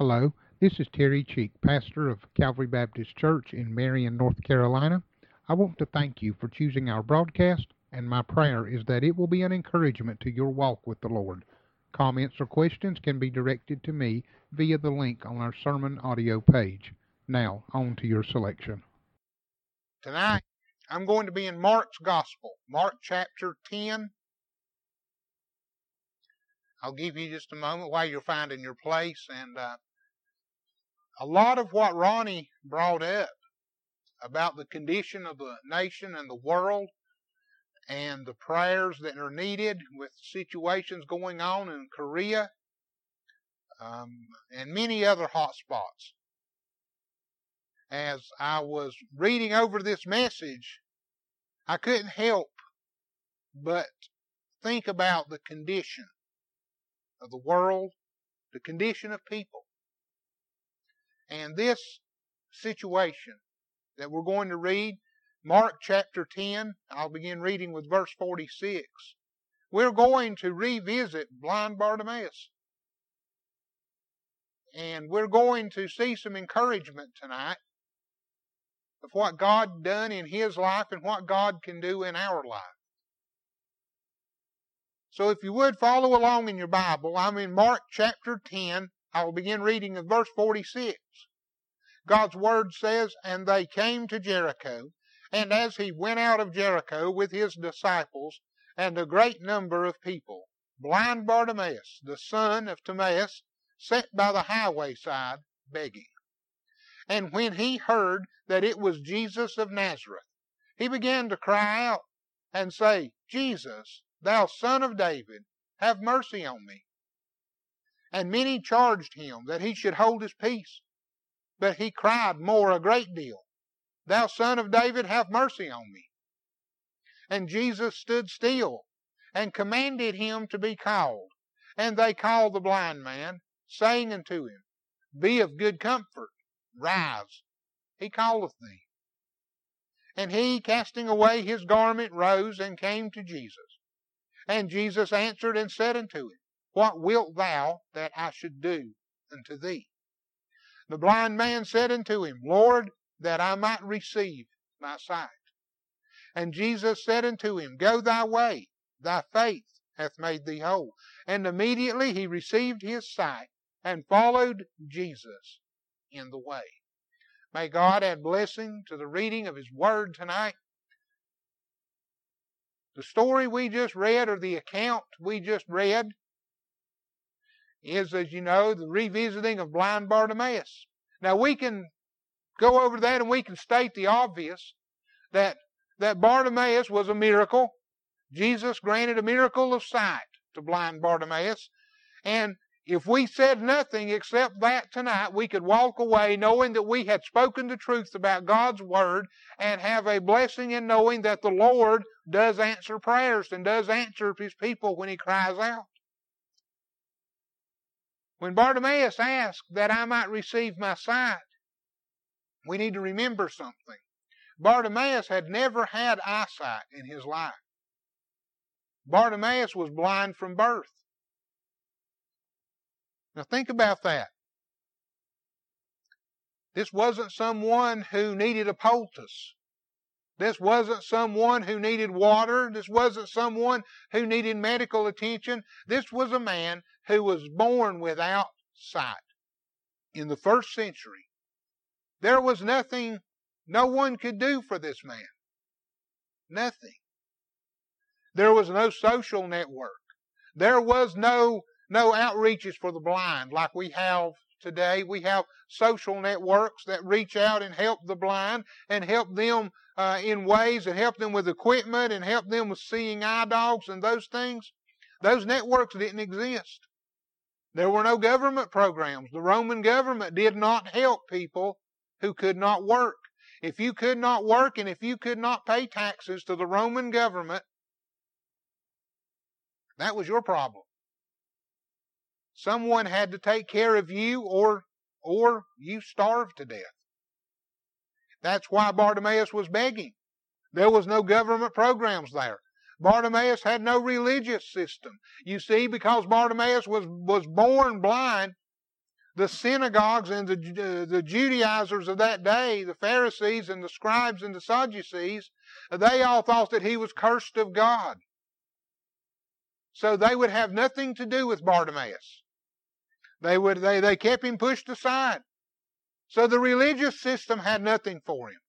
Hello, this is Terry Cheek, pastor of Calvary Baptist Church in Marion, North Carolina. I want to thank you for choosing our broadcast, and my prayer is that it will be an encouragement to your walk with the Lord. Comments or questions can be directed to me via the link on our sermon audio page. Now, on to your selection. Tonight, I'm going to be in Mark's Gospel, Mark chapter 10. I'll give you just a moment while you're finding your place, and a lot of what Ronnie brought up about the condition of the nation and the world and the prayers that are needed with situations going on in Korea and many other hot spots. As I was reading over this message, I couldn't help but think about the condition of the world, the condition of people. And this situation that we're going to read, Mark chapter 10, I'll begin reading with verse 46. We're going to revisit blind Bartimaeus. And we're going to see some encouragement tonight of what God done in his life and what God can do in our life. So if you would follow along in your Bible, I'm in Mark chapter 10. I will begin reading at verse 46. God's word says, "And they came to Jericho, and as he went out of Jericho with his disciples and a great number of people, blind Bartimaeus, the son of Timaeus, sat by the highway side begging. And when he heard that it was Jesus of Nazareth, he began to cry out and say, 'Jesus, thou son of David, have mercy on me.' And many charged him that he should hold his peace. But he cried more a great deal, 'Thou son of David, have mercy on me.' And Jesus stood still and commanded him to be called. And they called the blind man, saying unto him, 'Be of good comfort, rise, he calleth thee.' And he, casting away his garment, rose and came to Jesus. And Jesus answered and said unto him, 'What wilt thou that I should do unto thee?' The blind man said unto him, 'Lord, that I might receive my sight.' And Jesus said unto him, 'Go thy way, thy faith hath made thee whole.' And immediately he received his sight and followed Jesus in the way." May God add blessing to the reading of his word tonight. The story we just read, or the account we just read, is, as you know, the revisiting of blind Bartimaeus. Now we can go over that and we can state the obvious, that Bartimaeus was a miracle. Jesus granted a miracle of sight to blind Bartimaeus. And if we said nothing except that tonight, we could walk away knowing that we had spoken the truth about God's word and have a blessing in knowing that the Lord does answer prayers and does answer his people when he cries out. When Bartimaeus asked that I might receive my sight, we need to remember something. Bartimaeus had never had eyesight in his life. Bartimaeus was blind from birth. Now think about that. This wasn't someone who needed a poultice. This wasn't someone who needed water. This wasn't someone who needed medical attention. This was a man who was born without sight. In the first century, there was nothing no one could do for this man. Nothing. There was no social network. There was no outreaches for the blind like we have today. We have social networks that reach out and help the blind and help them in ways, and help them with equipment and help them with seeing eye dogs and those things. Those networks didn't exist. There were no government programs. The Roman government did not help people who could not work. If you could not work and if you could not pay taxes to the Roman government, that was your problem. Someone had to take care of you, or you starved to death. That's why Bartimaeus was begging. There was no government programs there. Bartimaeus had no religious system. You see, because Bartimaeus was born blind, the synagogues and the Judaizers of that day, the Pharisees and the scribes and the Sadducees, they all thought that he was cursed of God. So they would have nothing to do with Bartimaeus. They kept him pushed aside. So the religious system had nothing for him.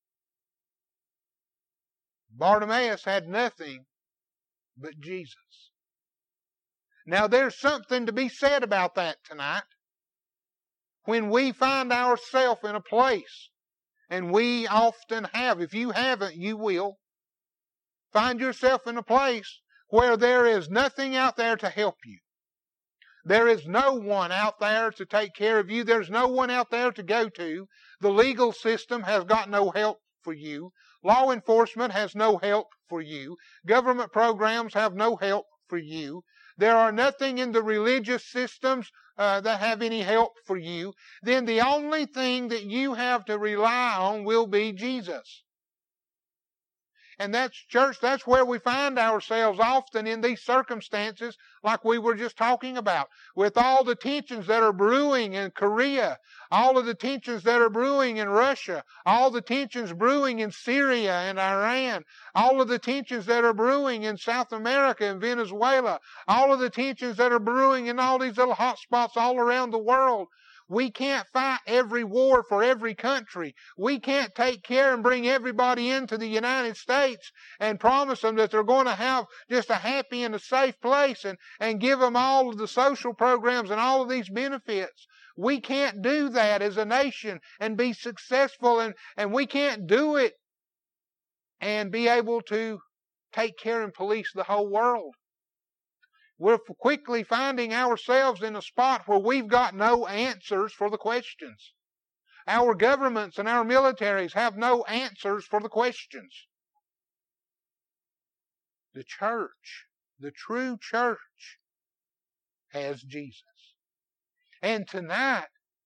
Bartimaeus had nothing but Jesus. Now there's something to be said about that tonight. When we find ourselves in a place, and we often have, if you haven't, you will, find yourself in a place where there is nothing out there to help you. There is no one out there to take care of you. There's no one out there to go to. The legal system has got no help for you. Law enforcement has no help for you. Government programs have no help for you. There are nothing in the religious systems that have any help for you. Then the only thing that you have to rely on will be Jesus. And that's, church, that's where we find ourselves often in these circumstances like we were just talking about. With all the tensions that are brewing in Korea, all of the tensions that are brewing in Russia, all the tensions brewing in Syria and Iran, all of the tensions that are brewing in South America and Venezuela, all of the tensions that are brewing in all these little hot spots all around the world. We can't fight every war for every country. We can't take care and bring everybody into the United States and promise them that they're going to have just a happy and a safe place and give them all of the social programs and all of these benefits. We can't do that as a nation and be successful, and we can't do it and be able to take care and police the whole world. We're quickly finding ourselves in a spot where we've got no answers for the questions. Our governments and our militaries have no answers for the questions. The church, the true church, has Jesus. And tonight,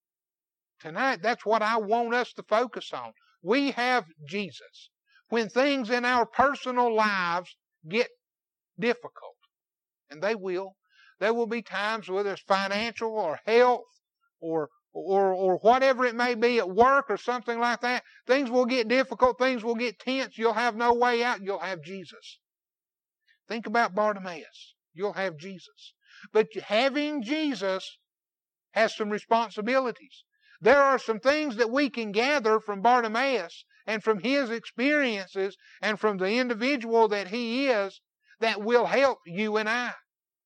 that's what I want us to focus on. We have Jesus. When things in our personal lives get difficult, and they will. There will be times, whether it's financial or health or whatever it may be at work or something like that. Things will get difficult. Things will get tense. You'll have no way out. You'll have Jesus. Think about Bartimaeus. You'll have Jesus. But having Jesus has some responsibilities. There are some things that we can gather from Bartimaeus and from his experiences and from the individual that he is that will help you and I.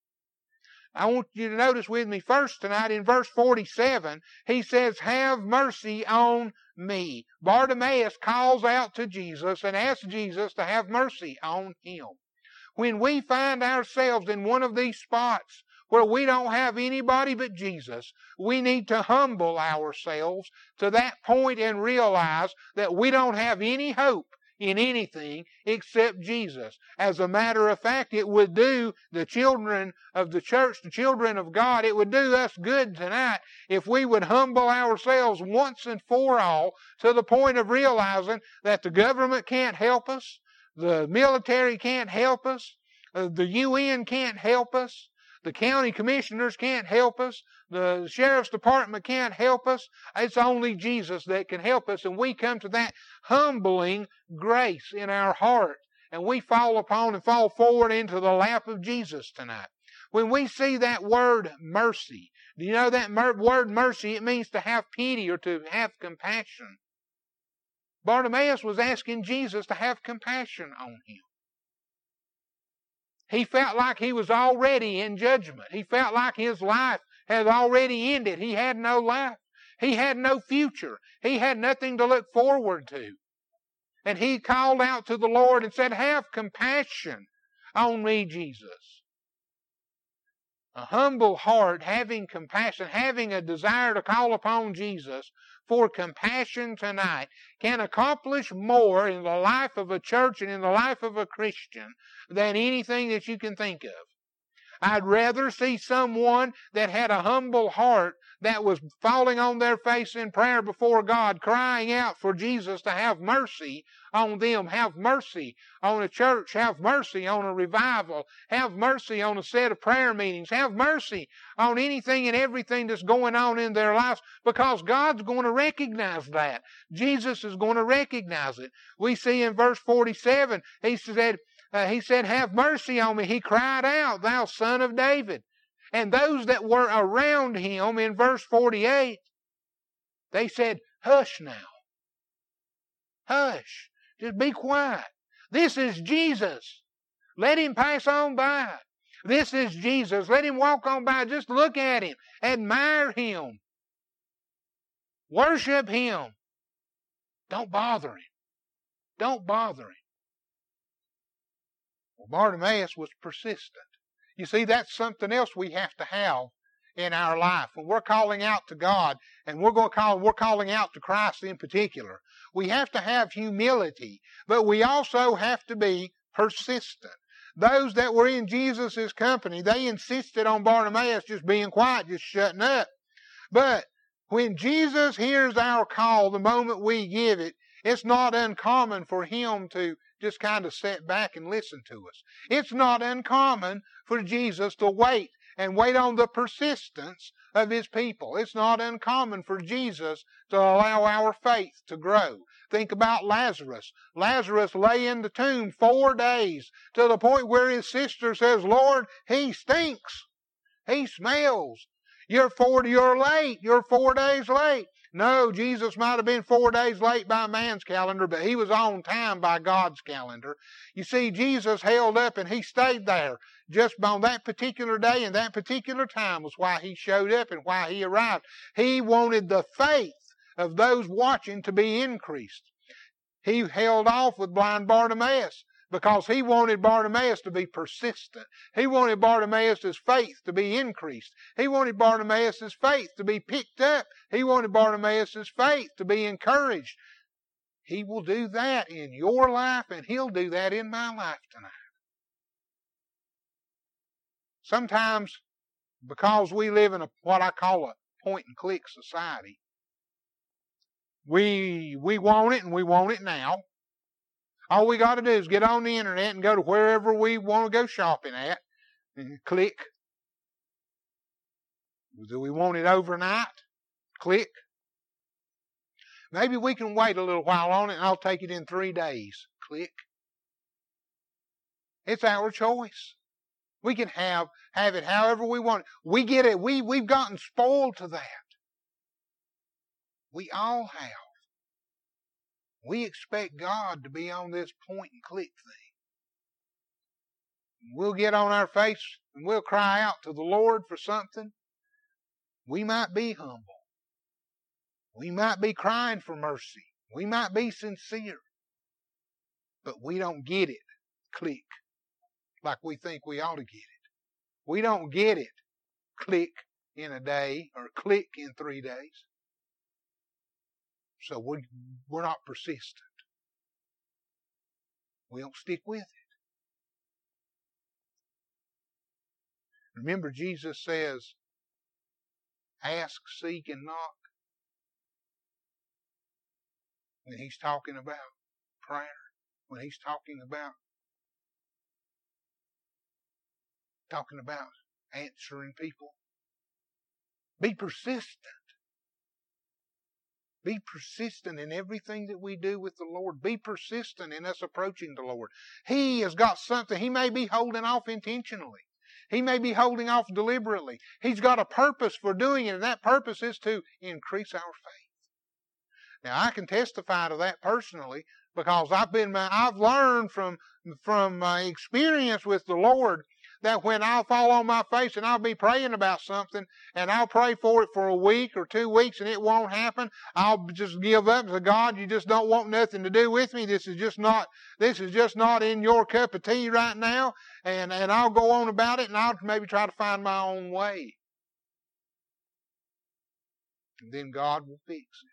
I want you to notice with me first tonight in verse 47, he says, "Have mercy on me." Bartimaeus calls out to Jesus and asks Jesus to have mercy on him. When we find ourselves in one of these spots where we don't have anybody but Jesus, we need to humble ourselves to that point and realize that we don't have any hope in anything except Jesus. As a matter of fact, it would do the children of the church, the children of God, it would do us good tonight if we would humble ourselves once and for all to the point of realizing that the government can't help us, the military can't help us, the UN can't help us, the county commissioners can't help us, the sheriff's department can't help us. It's only Jesus that can help us. And we come to that humbling grace in our heart. And we fall upon and fall forward into the lap of Jesus tonight. When we see that word mercy, do you know that word mercy? It means to have pity or to have compassion. Bartimaeus was asking Jesus to have compassion on him. He felt like he was already in judgment. He felt like his life had already ended. He had no life. He had no future. He had nothing to look forward to. And he called out to the Lord and said, "Have compassion on me, Jesus." A humble heart, having compassion, having a desire to call upon Jesus for compassion tonight, can accomplish more in the life of a church and in the life of a Christian than anything that you can think of. I'd rather see someone that had a humble heart that was falling on their face in prayer before God, crying out for Jesus to have mercy on them, have mercy on a church, have mercy on a revival, have mercy on a set of prayer meetings, have mercy on anything and everything that's going on in their lives, because God's going to recognize that. Jesus is going to recognize it. We see in verse 47, he said, have mercy on me. He cried out, thou son of David. And those that were around him in verse 48, they said, hush now. Hush. Just be quiet. This is Jesus. Let him pass on by. This is Jesus. Let him walk on by. Just look at him. Admire him. Worship him. Don't bother him. Don't bother him. Well, Bartimaeus was persistent. You see, that's something else we have to have in our life. When we're calling out to God, and we're calling out to Christ in particular, we have to have humility, but we also have to be persistent. Those that were in Jesus' company, they insisted on Bartimaeus just being quiet, just shutting up. But when Jesus hears our call the moment we give it, it's not uncommon for him to just kind of sit back and listen to us. It's not uncommon for Jesus to wait and wait on the persistence of his people. It's not uncommon for Jesus to allow our faith to grow. Think about Lazarus. Lazarus lay in the tomb 4 days to the point where his sister says, Lord, he stinks. He smells. You're late. You're 4 days late. No, Jesus might have been 4 days late by man's calendar, but he was on time by God's calendar. You see, Jesus held up and he stayed there just on that particular day and that particular time was why he showed up and why he arrived. He wanted the faith of those watching to be increased. He held off with blind Bartimaeus because he wanted Bartimaeus to be persistent. He wanted Bartimaeus' faith to be increased. He wanted Bartimaeus' faith to be picked up. He wanted Bartimaeus' faith to be encouraged. He will do that in your life, and he'll do that in my life tonight. Sometimes, because we live in what I call a point-and-click society, we want it, and we want it now. All we got to do is get on the internet and go to wherever we want to go shopping at and click. Do we want it overnight? Click. Maybe we can wait a little while on it and I'll take it in 3 days. Click. It's our choice. We can have it however we want. We get it. We've gotten spoiled to that. We all have. We expect God to be on this point and click thing. We'll get on our face and we'll cry out to the Lord for something. We might be humble. We might be crying for mercy. We might be sincere. But we don't get it. Click. Like we think we ought to get it. We don't get it. Click in a day or click in 3 days. So we're not persistent. We don't stick with it. Remember, Jesus says, ask, seek, and knock. When he's talking about prayer, when he's talking about answering people. Be persistent. Be persistent in everything that we do with the Lord. Be persistent in us approaching the Lord. He has got something. He may be holding off intentionally. He may be holding off deliberately. He's got a purpose for doing it, and that purpose is to increase our faith. Now, I can testify to that personally because I've learned from my experience with the Lord that when I'll fall on my face and I'll be praying about something and I'll pray for it for a week or 2 weeks and it won't happen, I'll just give up and say, God, you just don't want nothing to do with me. This is just not in your cup of tea right now. And I'll go on about it and I'll maybe try to find my own way. And then God will fix it.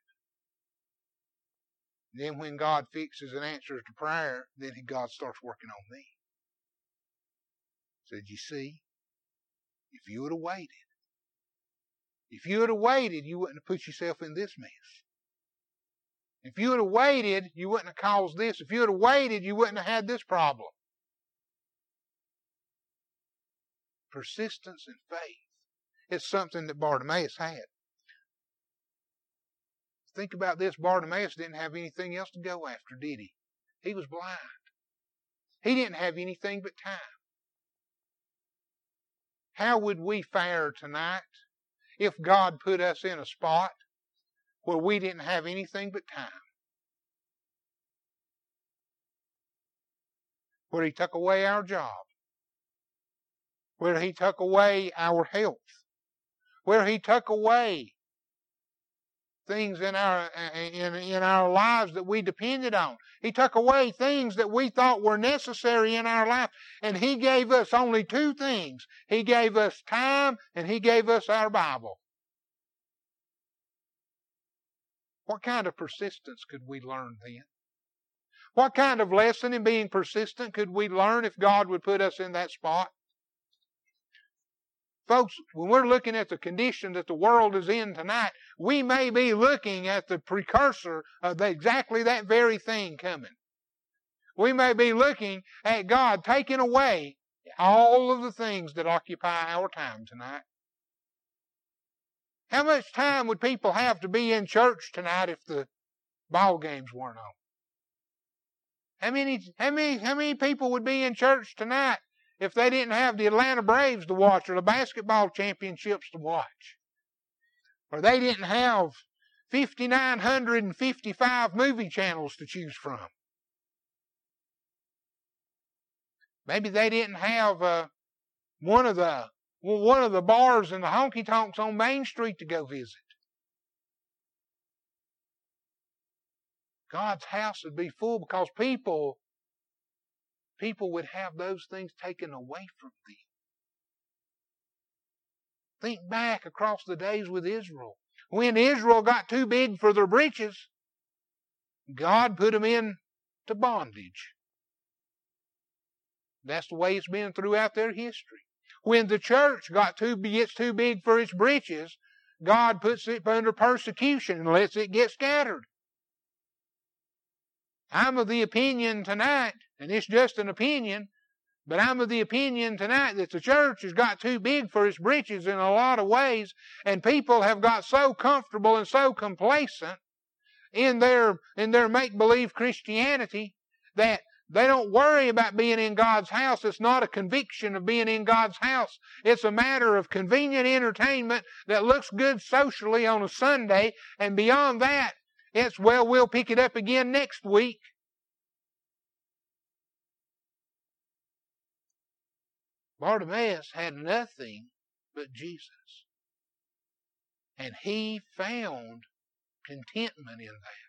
Then when God fixes and answers to prayer, then God starts working on me. Said, you see, if you would have waited, If you would have waited, you wouldn't have put yourself in this mess. If you would have waited, you wouldn't have caused this. If you would have waited, you wouldn't have had this problem. Persistence and faith is something that Bartimaeus had. Think about this. Bartimaeus didn't have anything else to go after, did he? He was blind. He didn't have anything but time. How would we fare tonight if God put us in a spot where we didn't have anything but time? Where He took away our job. Where He took away our health. Where He took away things in our lives that we depended on. He took away things that we thought were necessary in our life. And He gave us only two things. He gave us time and He gave us our Bible. What kind of persistence could we learn then? What kind of lesson in being persistent could we learn if God would put us in that spot? Folks, when we're looking at the condition that the world is in tonight, we may be looking at the precursor of exactly that very thing coming. We may be looking at God taking away all of the things that occupy our time tonight. How much time would people have to be in church tonight if the ball games weren't on? How many people would be in church tonight if they didn't have the Atlanta Braves to watch or the basketball championships to watch? Or they didn't have 5,955 movie channels to choose from? Maybe they didn't have one of the bars and the honky-tonks on Main Street to go visit. God's house would be full because people would have those things taken away from them. Think back across the days with Israel. When Israel got too big for their britches, God put them into bondage. That's the way it's been throughout their history. When the church gets too big for its britches, God puts it under persecution and lets it get scattered. I'm of the opinion tonight, and it's just an opinion, but I'm of the opinion tonight that the church has got too big for its britches in a lot of ways, and people have got so comfortable and so complacent in their make-believe Christianity that they don't worry about being in God's house. It's not a conviction of being in God's house. It's a matter of convenient entertainment that looks good socially on a Sunday, and beyond that, it's, well, we'll pick it up again next week. Bartimaeus had nothing but Jesus. And he found contentment in that.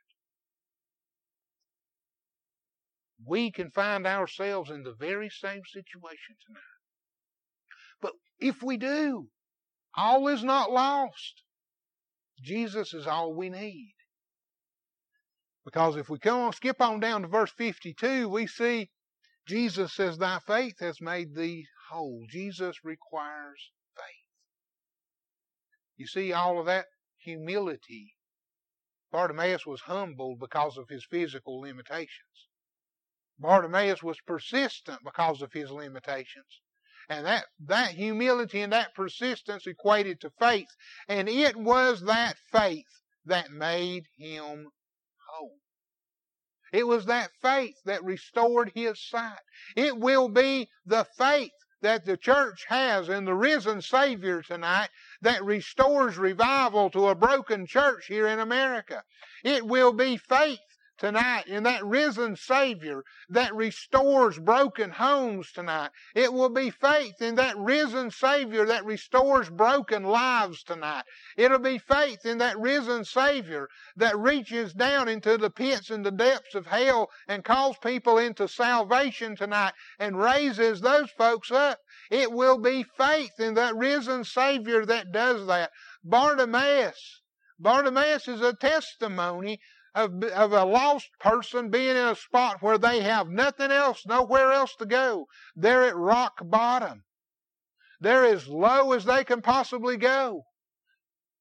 We can find ourselves in the very same situation tonight. But if we do, all is not lost. Jesus is all we need. Because if we skip on down to verse 52, we see Jesus says, "Thy faith has made thee whole." Jesus requires faith. You see all of that humility. Bartimaeus was humbled because of his physical limitations. Bartimaeus was persistent because of his limitations. And that humility and that persistence equated to faith. And it was that faith that made him whole. It was that faith that restored his sight. It will be the faith that the church has in the risen Savior tonight that restores revival to a broken church here in America. It will be faith tonight in that risen Savior that restores broken homes tonight. It will be faith in that risen Savior that restores broken lives tonight. It'll be faith in that risen Savior that reaches down into the pits and the depths of hell and calls people into salvation tonight and raises those folks up. It will be faith in that risen Savior that does that. Bartimaeus is a testimony of a lost person being in a spot where they have nothing else, nowhere else to go. They're at rock bottom. They're as low as they can possibly go.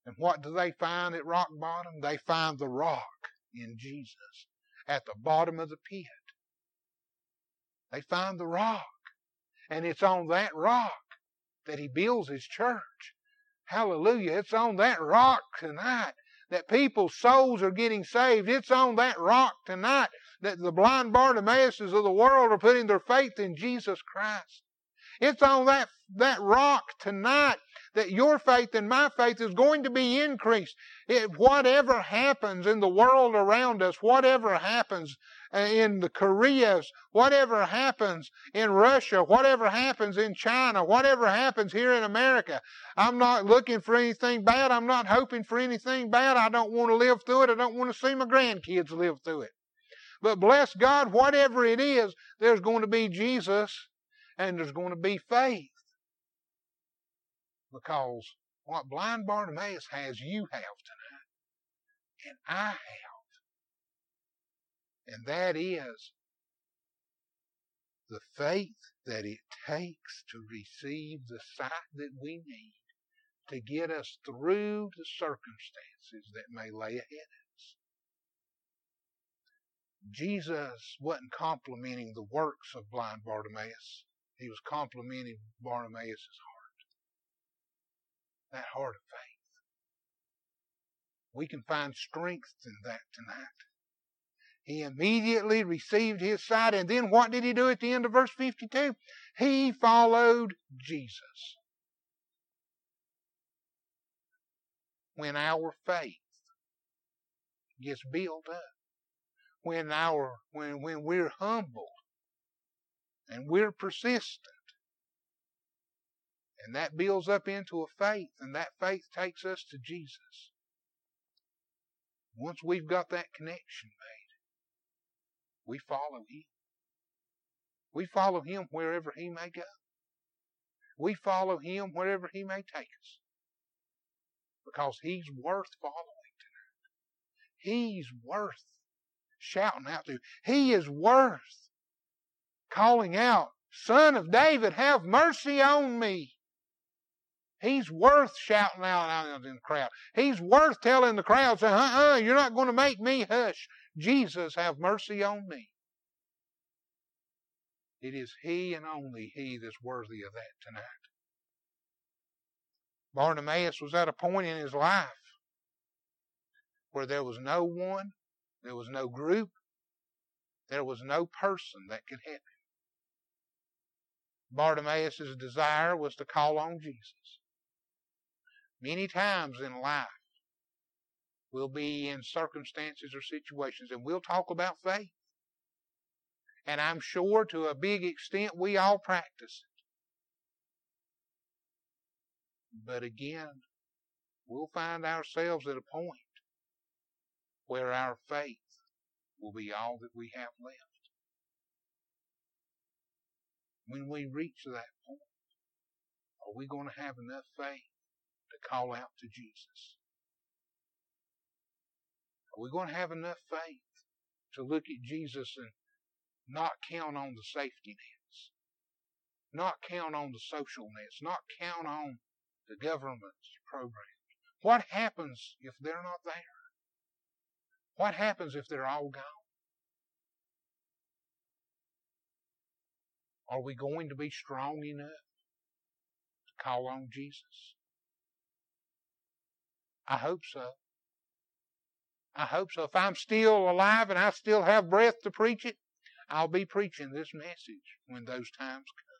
And what do they find at rock bottom? They find the rock in Jesus at the bottom of the pit. They find the rock. And it's on that rock that he builds his church. Hallelujah. It's on that rock tonight that people's souls are getting saved. It's on that rock tonight that the blind Bartimaeuses of the world are putting their faith in Jesus Christ. It's on that rock tonight that your faith and my faith is going to be increased. Whatever happens in the world around us, whatever happens in the Koreas, whatever happens in Russia, whatever happens in China, whatever happens here in America, I'm not looking for anything bad. I'm not hoping for anything bad. I don't want to live through it. I don't want to see my grandkids live through it. But bless God, whatever it is, there's going to be Jesus and there's going to be faith. Because what blind Bartimaeus has, you have tonight. And I have. And that is the faith that it takes to receive the sight that we need to get us through the circumstances that may lay ahead of us. Jesus wasn't complimenting the works of blind Bartimaeus. He was complimenting Bartimaeus' heart. That heart of faith. We can find strength in that tonight. He immediately received his sight, and then what did he do at the end of verse 52? He followed Jesus. When our faith gets built up, when we're humble and we're persistent, and that builds up into a faith, and that faith takes us to Jesus. Once we've got that connection made, we follow him. We follow him wherever he may go. We follow him wherever he may take us. Because he's worth following tonight. He's worth shouting out to. He is worth calling out, Son of David, have mercy on me. He's worth shouting out in the crowd. He's worth telling the crowd, saying, you're not going to make me hush. Jesus, have mercy on me. It is he and only he that's worthy of that tonight. Bartimaeus was at a point in his life where there was no one, there was no group, there was no person that could help him. Bartimaeus' desire was to call on Jesus. Many times in life, we'll be in circumstances or situations, and we'll talk about faith. And I'm sure to a big extent we all practice it. But again, we'll find ourselves at a point where our faith will be all that we have left. When we reach that point, are we going to have enough faith to call out to Jesus? Are we going to have enough faith to look at Jesus and not count on the safety nets, not count on the social nets, not count on the government's programs? What happens if they're not there? What happens if they're all gone? Are we going to be strong enough to call on Jesus? I hope so. I hope so. If I'm still alive and I still have breath to preach it, I'll be preaching this message when those times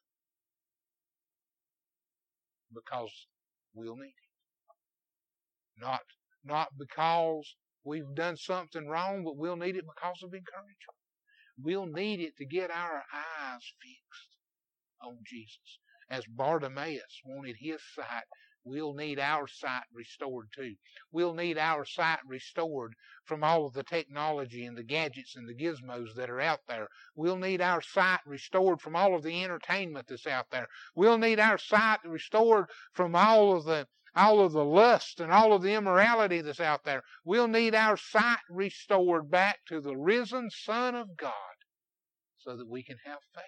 come. Because we'll need it. Not because we've done something wrong, but we'll need it because of encouragement. We'll need it to get our eyes fixed on Jesus. As Bartimaeus wanted his sight, we'll need our sight restored too. We'll need our sight restored from all of the technology and the gadgets and the gizmos that are out there. We'll need our sight restored from all of the entertainment that's out there. We'll need our sight restored from all of the lust and all of the immorality that's out there. We'll need our sight restored back to the risen Son of God so that we can have faith.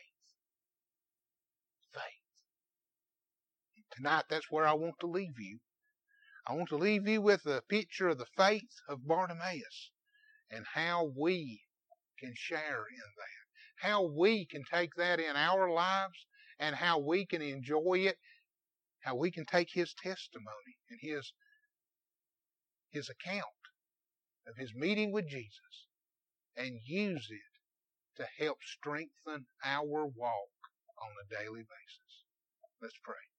Faith. Tonight, that's where I want to leave you. I want to leave you with a picture of the faith of Bartimaeus and how we can share in that. How we can take that in our lives and how we can enjoy it. How we can take his testimony and his account of his meeting with Jesus and use it to help strengthen our walk on a daily basis. Let's pray.